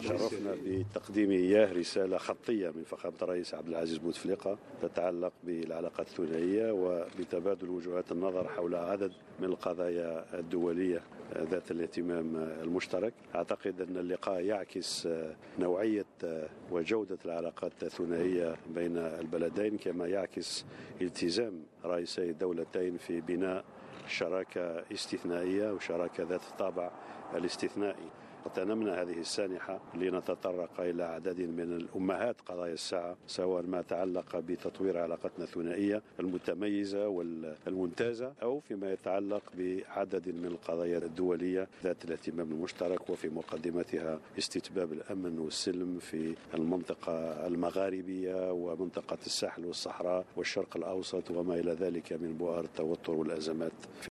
شرفنا بتقديم إياه رسالة خطية من فخامة الرئيس عبد العزيز بوتفليقة تتعلق بالعلاقات الثنائية وبتبادل وجهات النظر حول عدد من القضايا الدولية ذات الاهتمام المشترك. أعتقد أن اللقاء يعكس نوعية وجودة العلاقات الثنائية بين البلدين، كما يعكس التزام رئيسي الدولتين في بناء شراكة استثنائية وشراكة ذات الطابع الاستثنائي. اغتنمنا هذه السانحة لنتطرق إلى عدد من الأمهات قضايا الساعة، سواء ما تعلق بتطوير علاقتنا الثنائية المتميزة والممتازة أو فيما يتعلق بعدد من القضايا الدولية ذات الاهتمام المشترك، وفي مقدمتها استتباب الأمن والسلم في المنطقة المغاربية ومنطقة الساحل والصحراء والشرق الأوسط وما إلى ذلك من بؤر التوتر والأزمات.